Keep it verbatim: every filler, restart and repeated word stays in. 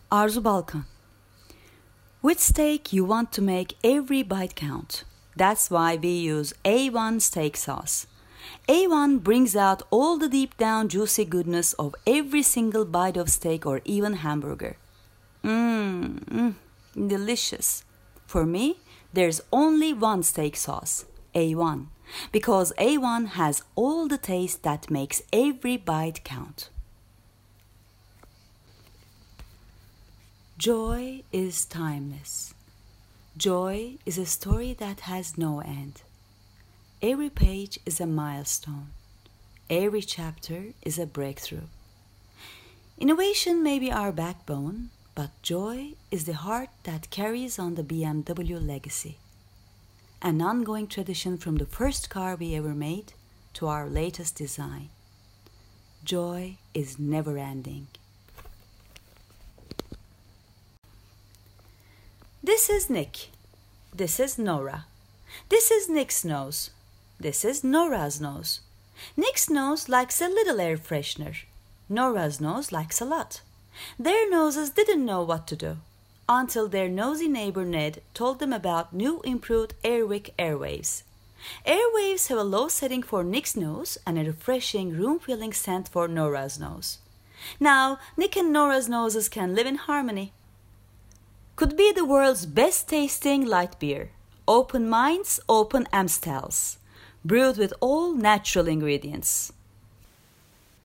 Arzu Balkan. With steak, you want to make every bite count. That's why we use A one steak sauce. A one brings out all the deep down juicy goodness of every single bite of steak or even hamburger. Mmm, mm, delicious. For me, there's only one steak sauce, A one, because A one has all the taste that makes every bite count. Joy is timeless. Joy is a story that has no end. Every page is a milestone. Every chapter is a breakthrough. Innovation may be our backbone, but joy is the heart that carries on the B M W legacy. An ongoing tradition from the first car we ever made to our latest design. Joy is never ending. This is Nick. This is Nora. This is Nick's nose. This is Nora's nose. Nick's nose likes a little air freshener. Nora's nose likes a lot. Their noses didn't know what to do until their nosy neighbor Ned told them about new improved Airwick Airwaves. Airwaves have a low setting for Nick's nose and a refreshing room-filling scent for Nora's nose. Now, Nick and Nora's noses can live in harmony. Could be the world's best tasting light beer. Open minds, open Amstels. Brewed with all natural ingredients.